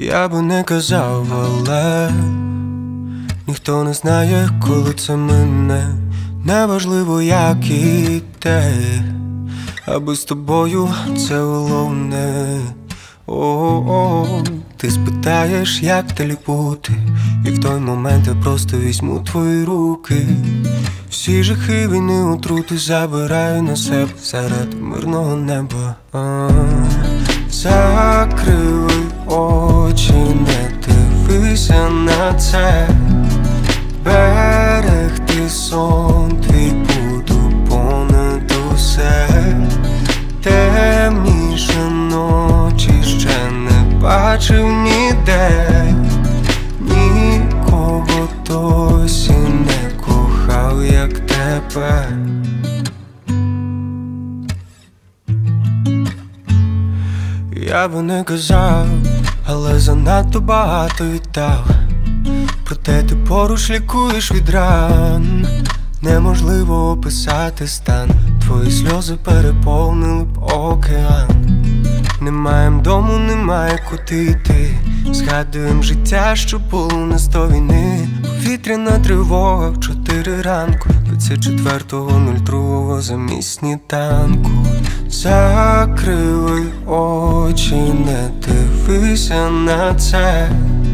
Я би не казав, але ніхто не знає, коли це мине. Неважливо, як і те, аби з тобою це головне. О-о-о, ти спитаєш, як далі бути, і в той момент я просто візьму твої руки. Всі жахи війни, отрути забираю на себе серед мирного неба. Закривай очі, не дивися на це. Берегти сон твій буду понад усе. Темніше ночі ще не бачив ніде. Нікого досі не кохав, як тебе. Я би не казав, але занадто багато віддав. Проте ти поруч лікуєш від ран. Неможливо описати стан. Твої сльози переповнили б океан. Немає дому, немає куди йти. Згадуєм життя, що було нас до війни. Повітряна тривога в 4 ранку 24.02 замість сніданку. Закривай очі, не дивися на це.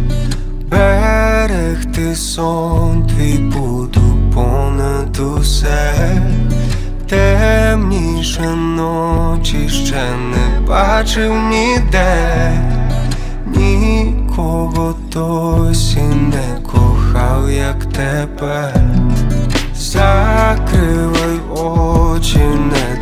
Берегти сон твій буду понад усе. Темніше ночі ще не бачив ніде. Нікого досі не кохав, як тебе. Закривай очі, не